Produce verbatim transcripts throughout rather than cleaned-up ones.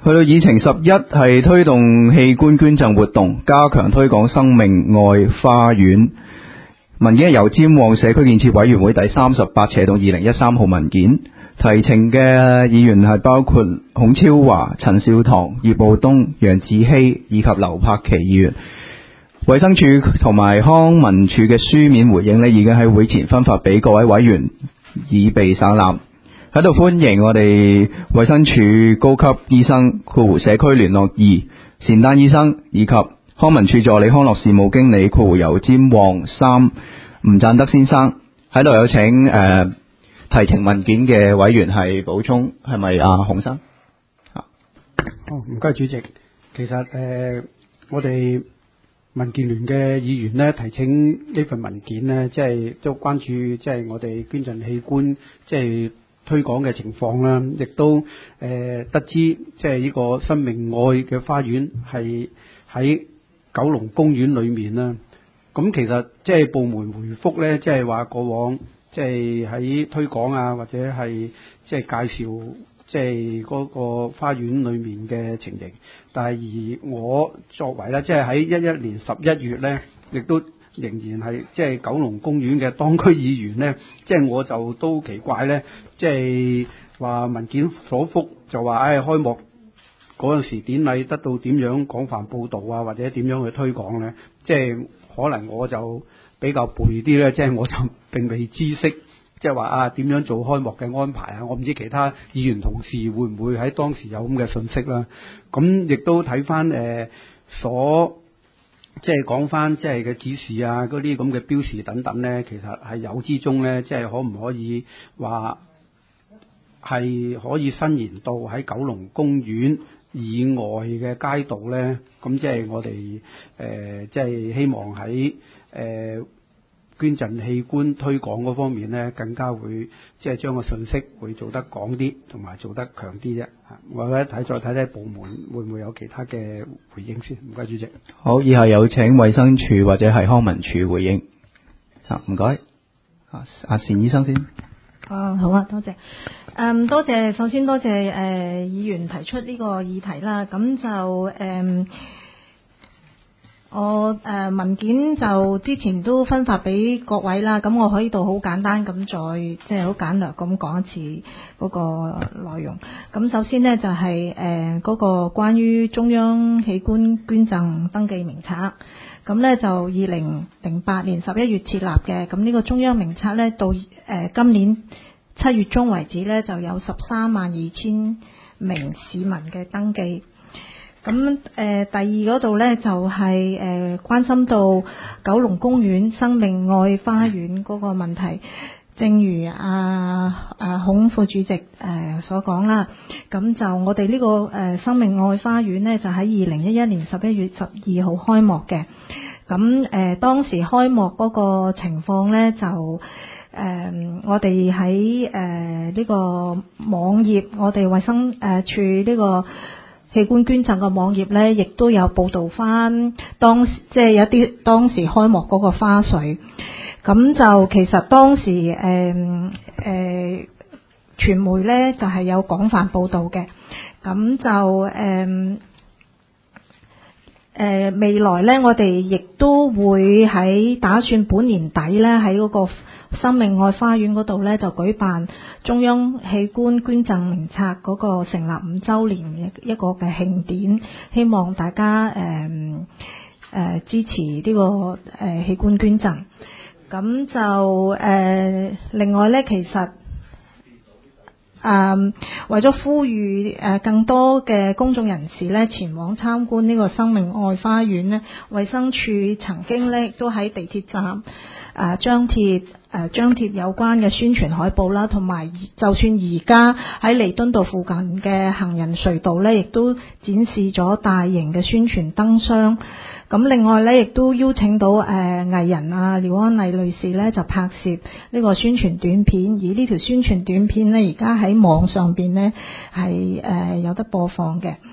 去到議程十一係推動器官捐贈活動，加強推廣生命愛花園。文件係由尖旺社區建設委員會第三十八斜到二零一三號文件，提呈嘅議員係包括孔超華、陳少棠、葉傲東、楊子希以及劉柏祺議員。衛生署同埋康文署嘅書面回應呢，已經喺會前分發俾各位委員，以備省覽。喺度歡迎我哋衛生署高級醫生括弧社區聯絡二善丹醫生，以及康文署助理康樂事務經理括弧由尖旺三吳贊德先生。喺度有請誒、呃、提呈文件嘅委員係補充，係咪啊洪生？ 好，唔該主席。其實誒、呃、我哋民建聯嘅議員呢，提請呢份文件呢，即係都關注即係我哋捐贈器官即係推廣嘅情況啦，亦都誒、呃、得知即係呢個生命愛嘅花園係喺九龍公園裏面啦。咁其實即係部門回覆呢，即係話過往即係喺推廣啊，或者係即係介紹即係嗰個花園裏面嘅情形。但係而我作為咧，即係喺一一年十一月呢，亦都仍然係即係九龍公園嘅當區議員呢，即係我就都奇怪呢，即係話文件所覆就話，唉、哎，開幕嗰陣時典禮得到點樣廣泛報導啊，或者點樣去推廣呢？即係可能我就比較背啲呢，即係我就並未知悉，即係話啊點樣做開幕嘅安排啊，我唔知其他議員同事會唔會喺當時有咁嘅信息啦。咁亦都睇翻誒所。即係講翻即係嘅指示啊，嗰啲咁嘅標示等等呢，其實係有之中呢，即係可唔可以話係可以伸延到喺九龍公園以外嘅街道呢？咁即係我哋誒、呃、即係希望喺誒、呃、捐贈器官推廣嗰方面呢，更加會即係將個信息會做得廣啲，同埋做得強啲啫。我咧睇再睇睇部門會唔會有其他嘅回應先。唔該主席。 好，以下有請衛生署或者係康文署回應。啊，唔該。啊，阿單醫生先。 啊，好啊，多謝。嗯，多謝，首先多謝誒、呃、議員提出呢個議題啦。咁就誒。嗯我誒、呃、文件就之前都分發俾各位啦，咁我可以度好簡單咁再即係好簡略咁講一次嗰個內容。咁首先呢，就係誒嗰個關於中央器官捐贈登記名冊，咁呢就二零零八年十一月設立嘅，咁呢個中央名冊呢，到誒、呃、今年七月中為止呢，就有十三萬二千名市民嘅登記。咁誒、呃、第二嗰度呢，就係、是、誒、呃、關心到九龍公園生命愛花園嗰個問題，正如阿阿孔副主席誒、呃、所講啦。咁就我哋呢、這個誒、呃、生命愛花園呢，就喺二零一一年十一月十二號開幕嘅。咁誒、呃、當時開幕嗰個情況呢，就誒、呃、我哋喺誒呢個網頁，我哋衛生誒處呢個器官捐贈嘅網頁呢，亦都有報導翻當即係有啲當時開幕嗰個花絮。咁就其實當時誒誒、呃呃、傳媒呢，就係、是、有廣泛報導嘅。咁就誒誒、呃、未來呢，我哋亦都會喺打算本年底呢，喺嗰個生命愛花園嗰度呢，就舉辦中央器官捐贈名冊嗰個成立五週年一個嘅慶典，希望大家誒誒、呃呃、支持呢、這個誒、呃、器官捐贈。咁就誒、呃、另外呢，其實誒、呃、為咗呼籲誒更多嘅公眾人士呢前往參觀呢個生命愛花園呢，衛生署曾經呢都喺地鐵站誒張貼誒張貼有關嘅宣傳海報啦，同埋就算而家喺彌敦道附近嘅行人隧道呢，亦都展示咗大型嘅宣傳燈箱。咁另外呢，亦都邀請到誒、呃、藝人啊廖安麗女士呢，就拍攝呢個宣傳短片，而呢條宣傳短片呢，而家喺網上邊呢係誒、呃、有得播放嘅。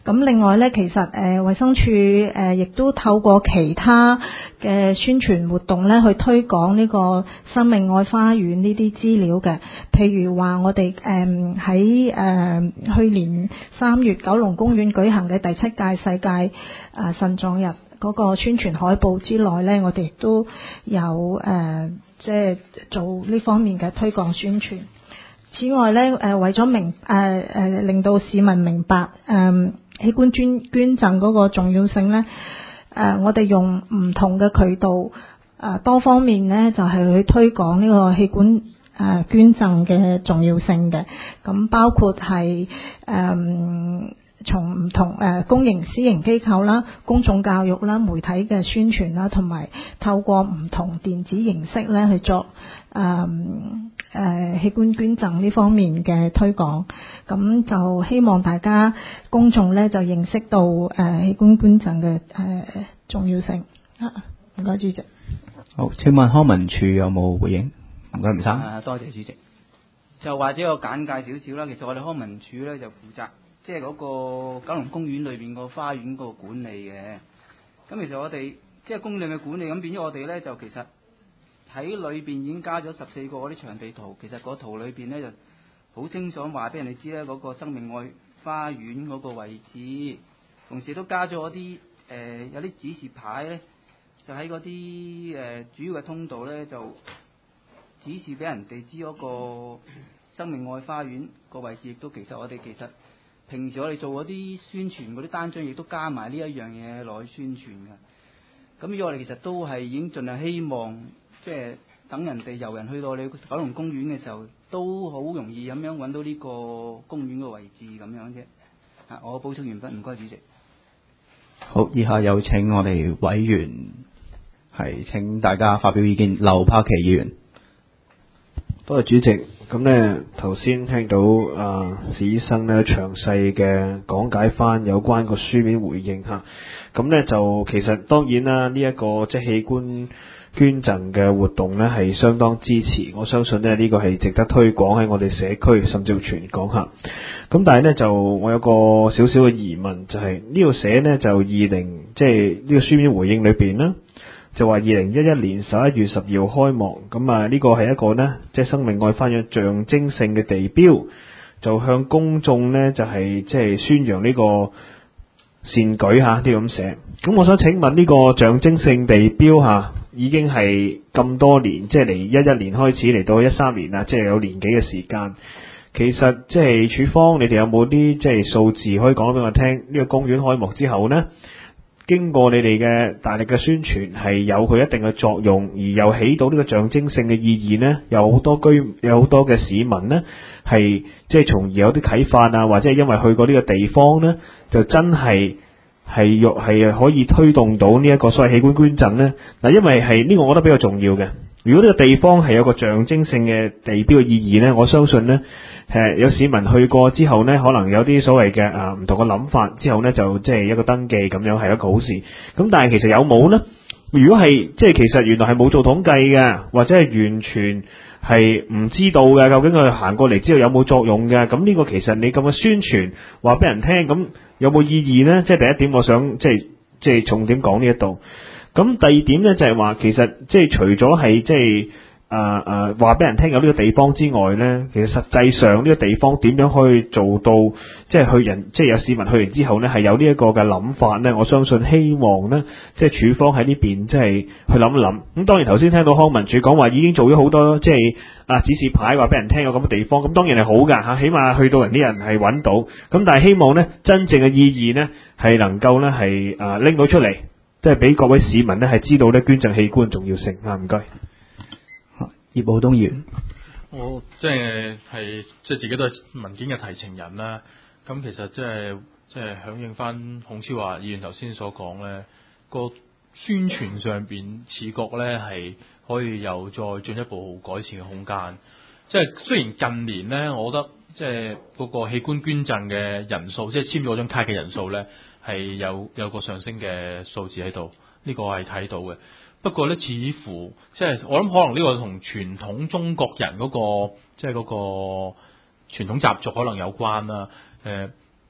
咁另外咧，其實誒衛生署誒亦都透過其他嘅宣傳活動咧，去推廣呢個生命愛花園呢啲資料嘅。譬如話我哋誒喺誒去年三月九龍公園舉行嘅第七屆世界誒腎臟日嗰個宣傳海報之內咧，我哋亦都有誒即係做呢方面嘅推廣宣傳。此外咧，誒為咗明誒誒令到市民明白誒、呃、器官捐捐贈嗰個重要性咧，誒、呃、我哋用唔同嘅渠道誒、呃、多方面咧，就係、是、去推廣呢個器官誒、呃、捐贈嘅重要性嘅。咁包括係誒、呃、從唔同誒、呃、公營私營機構啦、公眾教育啦、媒體嘅宣傳啦，同埋透過唔同電子形式咧去作誒。呃誒、呃、器官捐贈呢方面嘅推廣，咁就希望大家公眾咧就認識到誒、呃、器官捐贈嘅誒重要性。啊，唔該主席。 好，請問康文署有冇回應？唔該，吳生。 啊，多謝主席。就或者我簡介少少啦，其實我哋康文署咧就負責即係嗰個九龍公園裏邊個花園個管理嘅。咁其實我哋即係公園嘅管理，咁變咗我哋咧就其實。喺裏邊已經加咗十四個嗰啲場地圖，其實個圖裏邊咧就好清楚話俾人哋知咧嗰個生命愛花園嗰個位置，同時都加咗嗰啲誒有啲指示牌咧，就喺嗰啲誒主要嘅通道咧就指示俾人哋知嗰個生命愛花園個位置，亦都其實我哋其實平時我哋做嗰啲宣傳嗰啲單張，亦都加埋呢一樣嘢落去宣傳㗎。咁呢個我哋其實都係已經盡量希望。即係等人哋遊人去到你九龍公園嘅時候，都好容易咁樣揾到呢個公園嘅位置咁樣啫。啊，我補充完畢，唔該主席。 好，以下有請我哋委員係請大家發表意見。劉柏祺議員。 多謝主席。咁呢頭先聽到啊史醫生呢詳細嘅講解翻有關個書面回應嚇。咁呢就其實當然啦，呢、這、一個即係器官捐贈嘅活動呢係相當支持，我相信呢呢個係值得推廣喺我哋社區甚至乎全港嚇。咁但係呢，就我有個少少嘅疑問，就係呢度寫呢，就二零即係呢個書面回應裏邊啦，就話二零一一年十一月十二號開幕，咁啊呢個係一個呢，即係生命愛花園象徵性嘅地標，就向公眾呢，就係即係宣揚呢個善舉嚇，啲咁寫。咁我想請問呢個象徵性地標嚇，已經係咁多年，即係嚟一一年開始嚟到一三年啦，即係有年幾嘅時間。其實即係署方，你哋有冇啲即係數字可以講俾我聽？呢個公園開幕之後呢，經過你哋嘅大力嘅宣傳，係有佢一定嘅作用，而又起到呢個象徵性嘅意義呢，有好多居有好多嘅市民呢，係即係從而有啲啟發啊，或者係因為去過呢個地方呢，就真係係若係可以推動到呢一個所謂器官捐贈呢。嗱，因為係呢個我覺得比較重要嘅。如果呢個地方係有個象徵性嘅地標嘅意義呢，我相信呢，誒有市民去過之後呢，可能有啲所謂嘅啊唔同嘅諗法，之後呢就即係一個登記咁樣係一個好事。咁但係其實有冇呢？如果係即係其實原來係冇做統計嘅，或者係完全係唔知道嘅，究竟佢行過嚟之後有冇作用嘅？咁呢個其實你咁嘅宣傳話俾人聽，咁有冇意義呢？即係第一點，我想即係即係重點講呢一度。咁第二點呢，就係話，其實即係除咗係即係誒誒話俾人聽有呢個地方之外呢，其實實際上呢個地方點樣可以做到，即係去人即係有市民去完之後呢，係有呢一個嘅諗法呢？我相信希望呢，即係署方喺呢邊即係去諗一諗。咁當然頭先聽到康文署講話已經做咗好多即係啊指示牌話俾人聽有咁嘅地方，咁當然係好㗎嚇，起碼去到人啲人係揾到。咁但係希望呢，真正嘅意義呢，係能夠呢係啊拎到出嚟。即係俾各位市民呢係知道咧捐贈器官重要性啊！唔該。 葉寶東議員， 我即係係即係自己都係文件嘅提呈人啦。咁其實即係即係響應翻孔超華議員頭先所講咧，個宣傳上邊似覺咧係可以有再進一步改善嘅空間。即係雖然近年咧，我覺得即係嗰個器官捐贈嘅人數，即係簽咗嗰張卡嘅人數咧，係有有個上升嘅數字喺度，呢個係睇到嘅。不過咧，似乎即係我諗，可能呢個同傳統中國人嗰個即係嗰個傳統習俗可能有關啦。誒，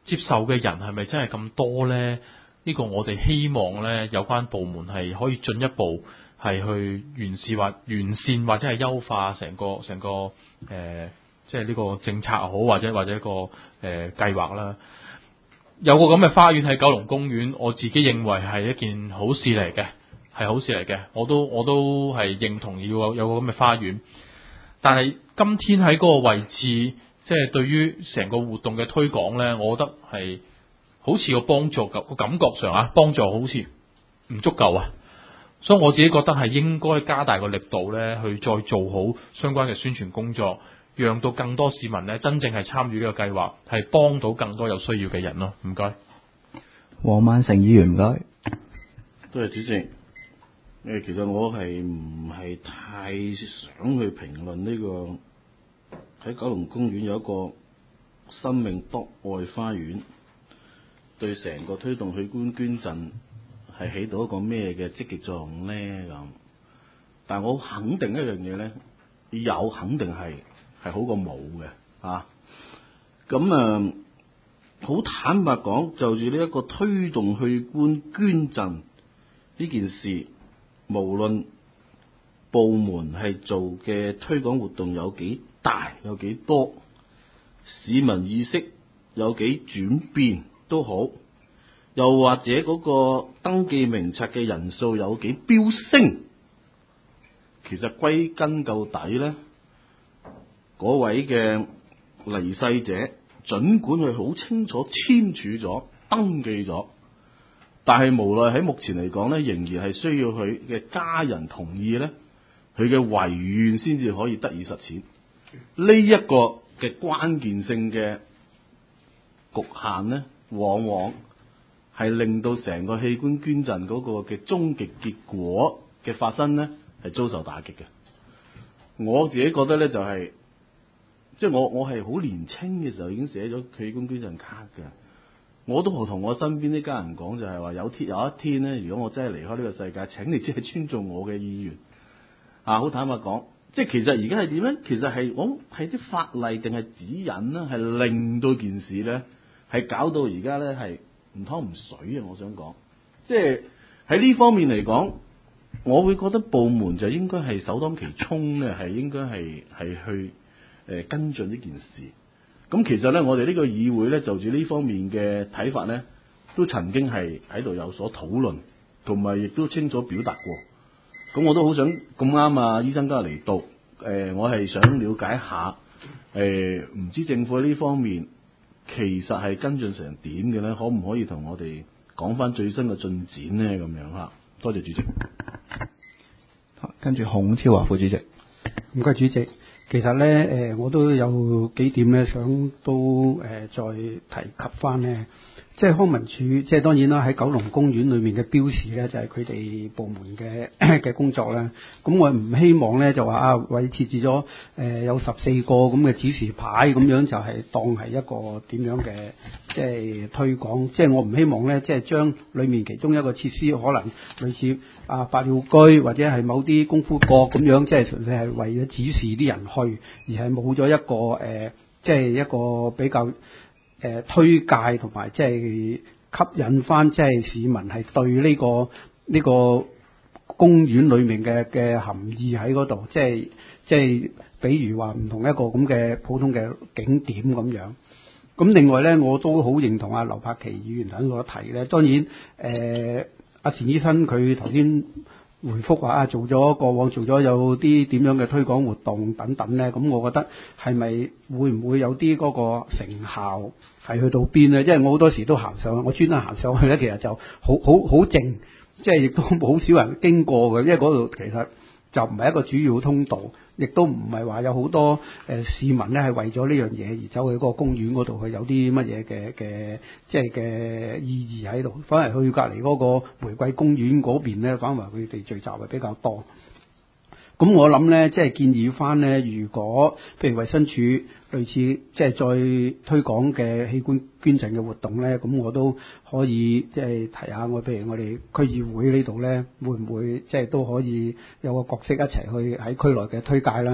接受嘅人係咪真係咁多呢？呢個我哋希望呢，有關部門係可以進一步係去完善或完善或者係優化成個成個誒、呃，即係呢個政策好，或者或者一個誒、呃、計劃啦。有個咁嘅花園喺九龍公園，我自己認為係一件好事嚟嘅，係好事嚟嘅。我都我都係認同要有有個咁嘅花園。但係今天喺嗰個位置，即係對於成個活動嘅推廣呢，我覺得係好似個幫助個感覺上啊，幫助好似唔足夠啊。所以我自己覺得係應該加大個力度呢，去再做好相關嘅宣傳工作，讓到更多市民呢真正係參與呢個計劃，係幫到更多有需要嘅人咯。唔該， 黃萬成議員唔該。 多謝主席。誒，其實我係唔係太想去評論呢個喺九龍公園有一個生命博愛花園，對成個推動器官捐贈係起到一個咩嘅積極作用呢？咁，但係我肯定一樣嘢咧，有肯定係係好過冇嘅啊！咁啊，好坦白講，就住呢一個推動器官捐贈呢件事，無論部門係做嘅推廣活動有幾大有幾多，市民意識有幾轉變都好，又或者嗰個登記名冊嘅人數有幾飆升，其實歸根究底咧，嗰位嘅離世者，儘管佢好清楚簽署咗、登記咗，但係無奈喺目前嚟講咧，仍然係需要佢嘅家人同意咧，佢嘅遺願先至可以得以實踐。呢一個嘅關鍵性嘅局限咧，往往係令到成個器官捐贈嗰個嘅終極結果嘅發生咧，係遭受打擊嘅。我自己覺得咧，就係、是、即係我我係好年青嘅時候已經寫咗器官捐贈卡嘅。我都同我身邊啲家人講，就係話有天有一天咧，如果我真係離開呢個世界，請你即係尊重我嘅意願。啊，好坦白講，即係其實而家係點咧？其實係我係啲法例定係指引咧，係令到件事咧係搞到而家咧係唔湯唔水啊！我想講，即係喺呢方面嚟講，我會覺得部門就應該係首當其衝咧，係應該係係去誒、呃、跟進呢件事。咁其實咧，我哋呢個議會咧，就住呢方面嘅睇法咧，都曾經係喺度有所討論，同埋亦都清楚表達過。咁我都好想咁啱啊，醫生今日嚟到，誒、呃，我係想了解下，誒、呃，唔知政府喺呢方面其實係跟進成點嘅咧？可唔可以同我哋講翻最新嘅進展咧？咁樣嚇，多謝主席。 跟住孔超華副主席， 唔該主席。其實咧，誒、呃，我都有幾點咧，想都誒、呃、再提及翻咧。即係康文署，即係當然啦，喺九龍公園裏面嘅標示咧，就係佢哋部門嘅嘅工作啦。咁我唔希望咧，就話啊，為設置咗誒、呃、有十四個咁嘅指示牌，咁樣就係當係一個點樣嘅即係推廣。即係我唔希望咧，即係將裏面其中一個設施可能類似啊百鳥居或者係某啲功夫閣咁樣，即係純粹係為咗指示啲人去，而係冇咗一個誒、呃，即係一個比較。誒、呃、推介同埋即係吸引翻即係市民係對呢、呢個呢、呢個公園裏面嘅嘅含義喺嗰度，即係即係比如話唔同一個咁嘅普通嘅景點咁樣。咁另外咧，我都好認同阿劉柏祺議員喺度提咧。當然誒，阿、呃、錢醫生佢頭先回覆話啊，做咗過往做咗有啲點樣嘅推廣活動等等咧，咁我覺得係咪會唔會有啲嗰個成效係去到邊咧？因為我好多時都行上去，我專登行上去咧，其實就好好好靜，即係亦都好少人經過嘅，因為嗰度其實就唔係一個主要通道，亦都唔係話有好多誒、呃、市民咧係為咗呢樣嘢而走去嗰個公園嗰度去有啲乜嘢嘅嘅即係嘅意義喺度，反而去隔離嗰個玫瑰公園嗰邊咧，反而佢哋聚集係比較多。咁我諗咧，即係建議翻咧，如果譬如衛生署類似即係再推廣嘅器官捐贈嘅活動咧，咁我都可以即係提下我，譬如我哋區議會呢度咧，會唔會即係都可以有個角色一齊去喺區內嘅推介啦？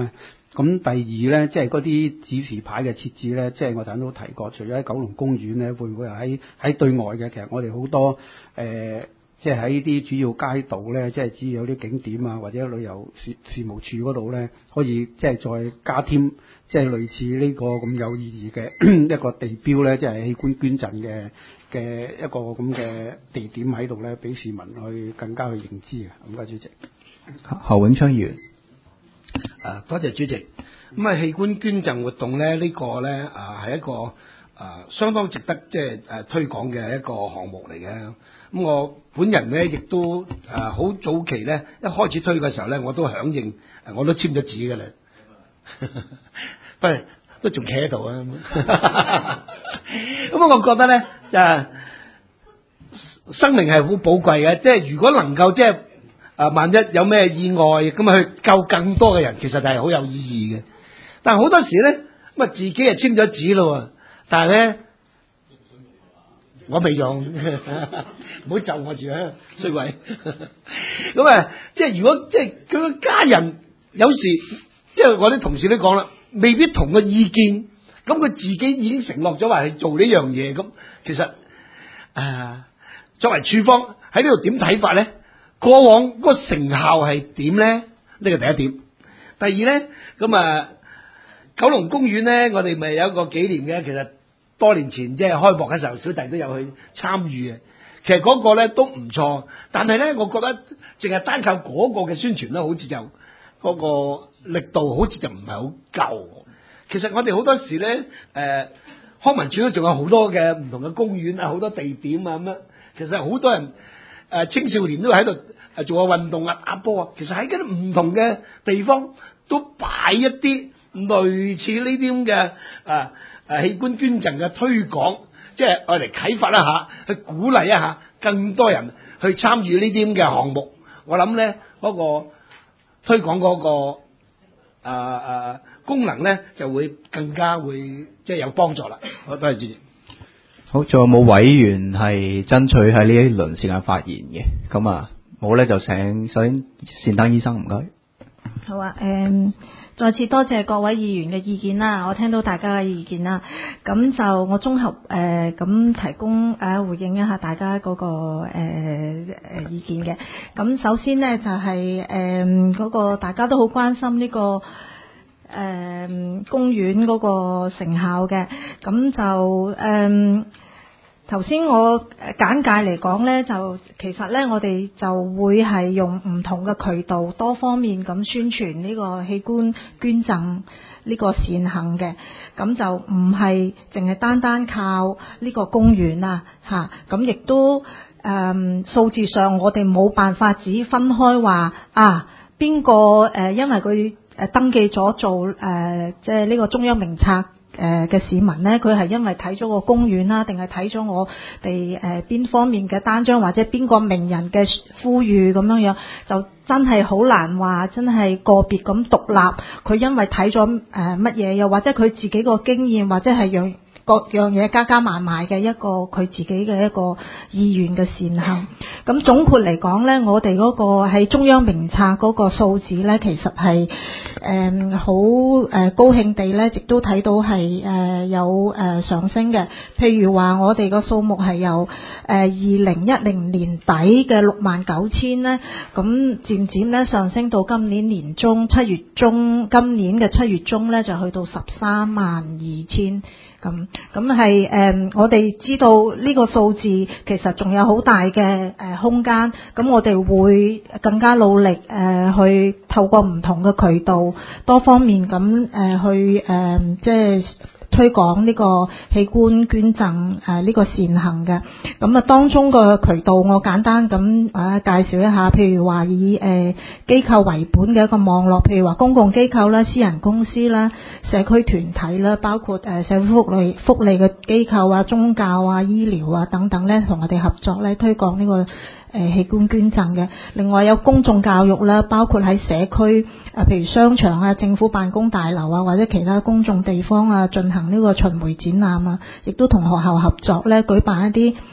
咁第二咧，即係嗰啲指示牌嘅設置咧，即係我頭先都提過，除咗喺九龍公園咧，會唔會喺喺對外嘅？其實我哋好多誒。呃即係喺啲主要街道咧，即係只要有啲景點啊，或者旅遊事事務處嗰度咧，可以即係再加添，即係類似呢個咁有意義嘅一個地標咧，即係器官捐贈嘅嘅一個咁嘅地點喺度咧，俾市民去更加去認知嘅。唔該，主席。 侯永昌議員。 啊，多謝主席。咁啊，器官捐贈活動咧，呢、這個咧啊係一個啊相當值得即係誒推廣嘅一個項目嚟嘅。咁我本人咧亦都誒好早期咧一開始推嘅時候咧，我都響應，誒我都簽咗紙㗎啦，不過都仲企喺度啊。咁我覺得咧誒生命係好寶貴嘅，即係如果能夠即係誒萬一有咩意外咁啊去救更多嘅人，其實係好有意義嘅。但係好多時咧咁啊自己係簽咗紙咯，但係咧。我未用，唔好就我住啊，衰鬼。咁啊，即係如果即係佢個家人有時，即係我啲同事都講啦，未必同個意見，咁佢自己已經承諾咗話係做呢樣嘢，咁其實誒、呃，作為處方喺呢度點睇法咧？過往嗰個成效係點咧？呢個第一點。第二咧，咁啊，九龍公園咧，我哋咪有一個紀念嘅，其實。多年前即係開幕嘅時候，小弟都有去參與嘅。其實嗰個咧都唔錯，但係咧，我覺得淨係單靠嗰個嘅宣傳咧，好似就嗰個力度好似就唔係好夠。其實我哋好多時咧，誒、呃、康文署都仲有好多嘅唔同嘅公園啊，好多地點啊咁樣。其實好多人誒、呃、青少年都喺度誒做下運動啊、打波啊。其實喺嗰啲唔同嘅地方都擺一啲類似呢啲咁嘅啊。誒器官捐贈嘅推廣，即係愛嚟啟發一下，去鼓勵一下更多人去參與呢啲咁嘅項目。我諗咧嗰個推廣嗰、嗰個誒誒、呃、功能咧就會更加會即係有幫助啦。好，多謝主席。 好，仲有冇委員係爭取喺呢一輪時間發言嘅？咁啊，冇咧就請首先善丹醫生，唔該。 好啊，誒、嗯。再次多謝各位議員嘅意見啦，我聽到大家嘅意見啦，咁就我綜合誒咁、呃、提供誒、呃、回應一下大家嗰、那個誒誒、呃、意見嘅。咁首先呢，就係誒嗰個大家都好關心呢、這個誒、呃、公園嗰個成效嘅，咁就誒。呃頭先我簡介嚟講呢，就其實呢，我哋就會係用唔同嘅渠道，多方面咁宣傳呢個器官捐贈呢個善行嘅，咁就唔係淨係單單靠呢個公園啊，嚇，咁亦都誒、嗯、數字上我哋冇辦法只分開話啊邊個誒，因為佢誒登記咗做誒即係呢個中央名冊。誒嘅市民呢，佢係因為睇咗個公園啦，定係睇咗我哋誒邊方面嘅單張，或者邊個名人嘅呼籲咁樣樣，就真係好難話，真係個別咁獨立。佢因為睇咗誒乜嘢，又或者佢自己個經驗，或者係讓各樣嘢加加埋埋嘅一個佢自己嘅一個意願嘅善行。咁總括嚟講呢，我哋嗰個喺中央名冊嗰個數字呢，其實係誒好誒高興地呢，亦都睇到係誒、呃、有誒、呃、上升嘅。譬如話我哋個數目係由誒二零一零年底嘅六萬九千呢，咁漸漸呢上升到今年年中七月中，今年嘅七月中呢，就去到十三萬二千。咁咁係誒，我哋知道呢個數字其實仲有好大嘅誒、呃、空間，咁我哋會更加努力誒、呃，去透過唔同嘅渠道，多方面咁誒、呃、去誒、呃，即係推廣呢個器官捐贈誒呢個善行嘅。咁啊，當中個渠道我簡單咁啊介紹一下，譬如話以誒機構為本嘅一個網絡，譬如話公共機構啦、私人公司啦、社區團體啦，包括誒社會福利福利嘅機構啊、宗教啊、醫療啊等等咧，同我哋合作咧推廣呢個誒器官捐贈嘅。另外有公眾教育啦，包括喺社區啊，譬如商場啊、政府辦公大樓啊，或者其他公眾地方啊，進行呢個巡迴展覽啊，亦都同學校合作咧舉辦一啲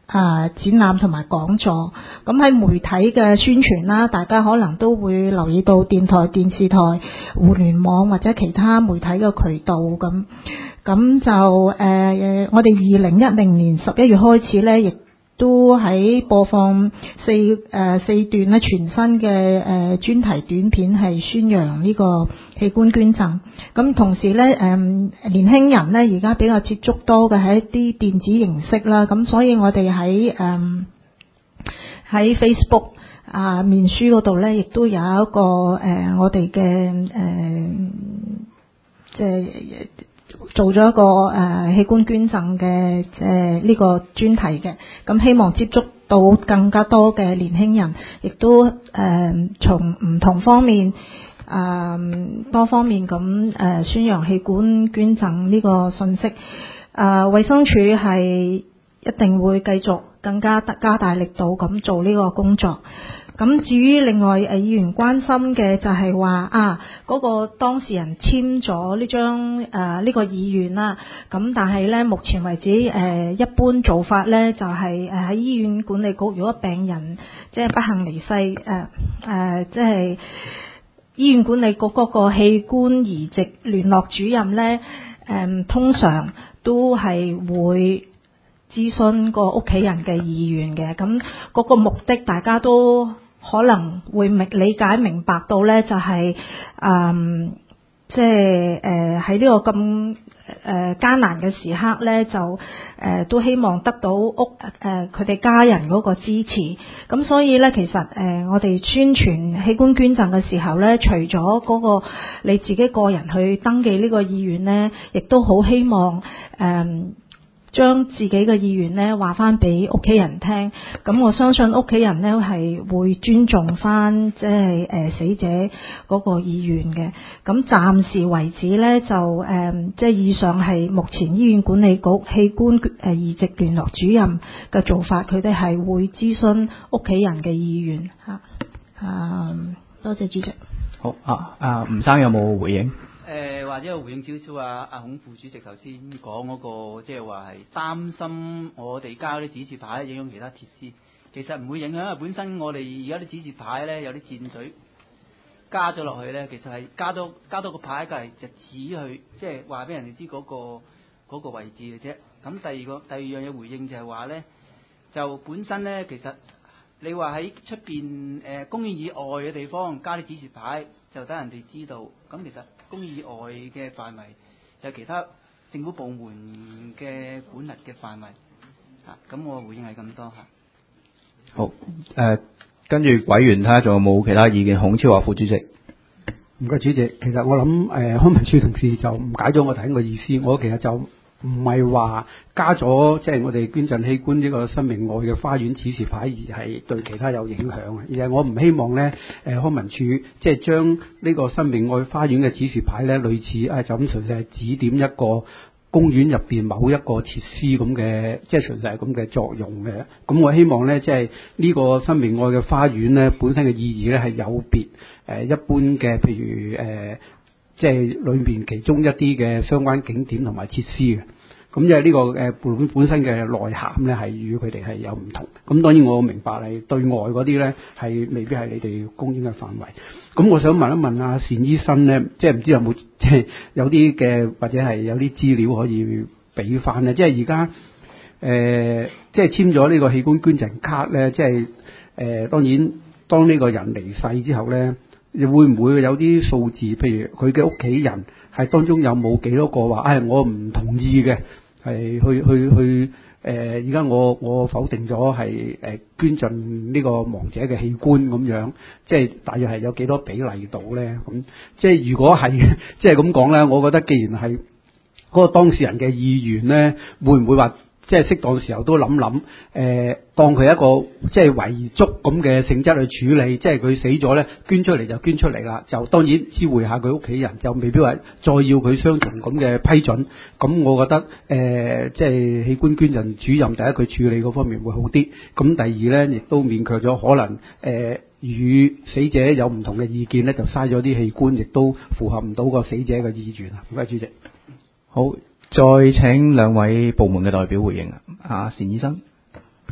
啊展覽同埋講座。咁喺媒體嘅宣傳啦，大家可能都會留意到電台、電視台、互聯網或者其他媒體嘅渠道咁。咁就誒、呃，我哋二零一零年十一月開始咧，亦都喺播放四誒、呃、四段咧全新嘅誒、呃、專題短片，係宣揚呢個器官捐贈。咁同時咧，誒、呃、年輕人咧而家比較接觸多嘅係一啲電子形式啦。咁所以我哋喺誒喺 Facebook 啊面書嗰度咧，亦都有一個誒、呃、我哋嘅誒即係做咗一個誒、呃、器官捐贈嘅誒呢個專題嘅，咁希望接觸到更加多嘅年輕人，亦都誒、呃、從唔同方面誒、呃、多方面咁誒、呃、宣揚器官捐贈呢個信息。誒、呃、衛生署係一定會繼續更加加大力度咁做呢個工作。咁至於另外誒議員關心嘅就係話啊嗰、那個當事人簽咗呢張誒呢個意願啦，咁但係咧目前為止誒、呃、一般做法咧就係誒喺醫院管理局，如果病人即係不幸離世誒誒即係醫院管理局嗰個器官移植聯絡主任咧誒、呃、通常都係會諮詢個屋企人嘅意願嘅，咁嗰個目的大家都可能會明理解明白到咧，就係、是、誒，即係誒喺呢個咁誒、呃、艱難嘅時刻咧，就誒、呃、都希望得到屋誒佢哋家人嗰個支持。咁所以咧，其實誒、呃、我哋宣傳器官捐贈嘅時候咧，除咗嗰個你自己個人去登記呢個意願咧，亦都好希望誒。呃將自己嘅意願咧話翻俾屋企人聽，咁我相信屋企人咧係會尊重翻即係誒死者嗰個意願嘅。咁暫時為止咧就誒、呃、即係以上係目前醫院管理局器官誒移植聯絡主任嘅做法，佢哋係會諮詢屋企人嘅意願嚇。啊，多謝主席。 好啊，啊吳生有冇回應？ 誒、呃、或者我回應少少啊，阿孔副主席頭先講嗰個，即係話係擔心我哋加啲指示牌影響其他設施，其實唔會影響，因為本身我哋而家啲指示牌咧有啲箭嘴加咗落去咧，其實係加多加多個牌隔離就指去，即係話俾人哋知嗰個嗰個位置嘅啫。咁第二個第二樣嘢回應就係話咧，就本身咧其實你話喺出邊誒公園以外嘅地方加啲指示牌，就等人哋知道。咁其實公園以外嘅範圍就係其他政府部門嘅管轄嘅範圍嚇。咁我回應係咁多嚇。 好誒、呃，跟住委員睇下仲有冇其他意見？孔超華副主席。 唔該，主席。其實我諗誒康文署同事就誤解咗我頭先個意思。我其實就唔係話加咗即係我哋捐贈器官呢個生命愛嘅花園指示牌，而係對其他有影響嘅。而係我唔希望咧誒康文署即係將呢個生命愛花園嘅指示牌咧，類似啊就咁純粹係指點一個公園入邊某一個設施咁嘅，即係純粹係咁嘅作用嘅。咁我希望咧，即係呢個生命愛嘅花園咧，本身嘅意義咧係有別誒一般嘅，譬如誒即係裏面其中一啲嘅相關景點同埋設施嘅。咁即係呢個誒本本身嘅內涵咧，係與佢哋係有唔同。咁當然我明白係對外嗰啲咧係未必係你哋公園嘅範圍。咁我想問一問阿單醫生咧，即係唔知有冇即係有啲嘅或者係有啲資料可以俾翻咧？即係而家誒即係簽咗呢個器官捐贈卡咧，即係誒、呃、當然當呢個人離世之後咧，會唔會有啲數字？譬如佢嘅屋企人係當中有冇幾多個話，唉、哎，我唔同意嘅，係去去去誒，而、呃、家我我否定咗係誒捐贈呢個亡者嘅器官咁樣，即係大約係有幾多比例度咧？咁即係如果係即係咁講咧，我覺得既然係嗰個當事人嘅意願咧，會唔會話？即係適當嘅時候都諗諗，誒當佢一個即係遺囑咁嘅性質去處理，即係佢死咗咧，捐出嚟就捐出嚟啦，就當然知會下佢屋企人，就未必話再要佢雙重咁嘅批准。咁我覺得誒、呃、即係器官捐贈主任第一佢處理嗰方面會好啲。咁第二咧，亦都免卻咗可能誒與、呃、死者有唔同嘅意見咧，就嘥咗啲器官，亦都符合唔到個死者嘅意願啊！唔該，主席。 好。再請兩位部門嘅代表回應啊，單醫生。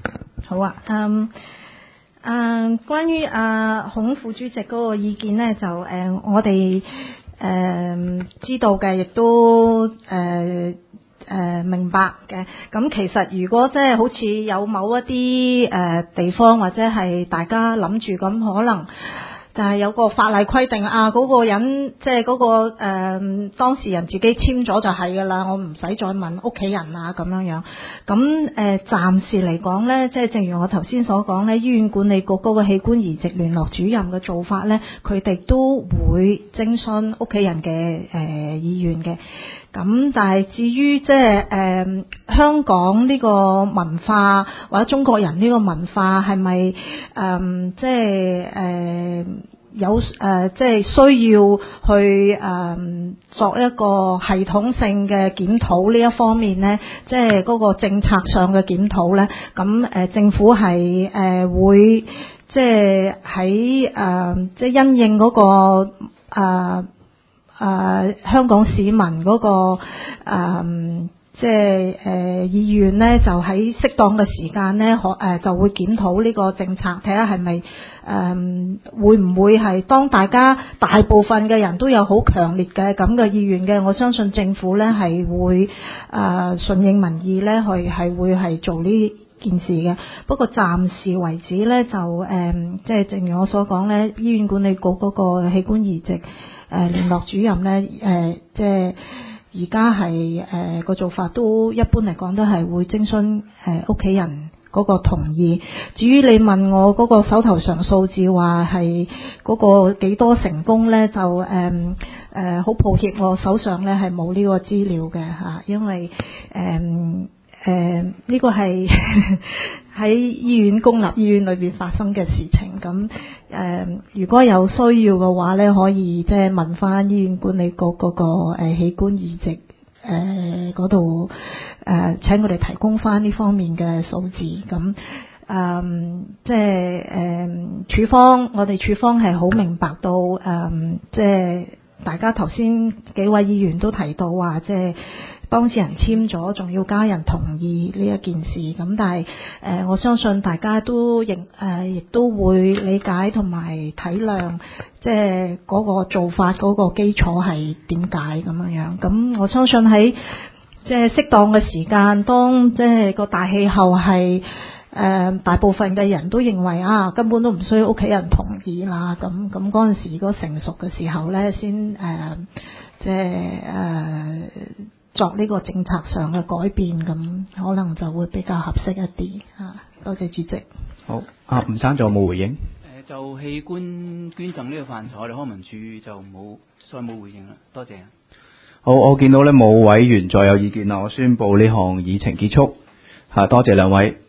好啊，嗯。啊，關於啊孔副主席嗰個意見呢，就誒、呃、我哋誒、呃、知道嘅，亦都誒誒、呃呃、明白嘅。咁其實如果即係好似有某一啲誒、呃、地方或者係大家諗住咁，可能就係有個法例規定啊，嗰、嗰個人即係嗰個誒、呃、當事人自己簽咗就係㗎啦，我唔使再問屋企人啊咁樣樣。咁誒、呃、暫時嚟講咧，即係正如我頭先所講咧，醫院管理局嗰個器官移植聯絡主任嘅做法咧，佢哋都會徵詢屋企人嘅誒、呃、意願嘅。咁但係至於即係誒香港呢個文化或者中國人呢個文化係咪誒即係誒、呃、有誒、呃、即係需要去誒、呃、作一個系統性嘅檢討呢一方面咧，即係嗰個政策上嘅檢討咧，咁誒、呃、政府係誒、呃、會即係喺誒即係因應嗰、嗰個誒。呃誒、呃、香港市民嗰、那個誒、呃、即係誒、呃、意願咧，就喺適當嘅時間咧，可、呃、誒就會檢討呢個政策，睇下係咪誒會唔會係當大家大部分嘅人都有好強烈嘅咁嘅意願嘅，我相信政府咧係會誒、呃、順應民意咧，去係會係做呢件事嘅。不過暫時為止咧，就誒、呃、即係正如我所講咧，醫院管理局嗰個器官移植。誒、呃、聯絡主任咧，誒、呃、即係而家係誒個做法都一般嚟講都係會徵詢誒屋企人嗰個同意。至於你問我嗰個手頭上數字話係嗰個幾多成功咧，就誒誒好抱歉，我手上咧係冇呢個資料嘅嚇，因為誒誒呢個係喺醫院公立醫院裏邊發生嘅事情。咁誒、呃，如果有需要嘅話咧，可以即係問翻醫院管理局嗰、那個誒、呃、器官移植誒嗰度誒，請佢哋提供翻呢方面嘅數字。咁誒、呃，即係誒、呃、處方，我哋處方係好明白到誒、呃，即係大家頭先幾位議員都提到話，即係。當事人簽咗，仲要家人同意呢一件事，咁但係誒、呃，我相信大家都亦誒，亦都會理解同埋體諒，即係嗰個做法嗰個基礎係點解咁樣樣。咁我相信喺即係適當嘅時間，當即係個大氣候係誒、呃、大部分嘅人都認為啊，根本都唔需要屋企人同意啦。咁咁嗰陣時，如果成熟嘅時候咧，先誒、呃、即係誒。呃作呢個政策上嘅改變，咁可能就會比較合適一啲嚇。多謝主席。 好，啊吳生仲有冇回應？ 誒就器官捐贈呢個範疇，我哋康文署就冇再冇回應啦。多謝。 好，我見到咧冇委員再有意見啦，我宣布呢項議程結束。嚇，多謝兩位。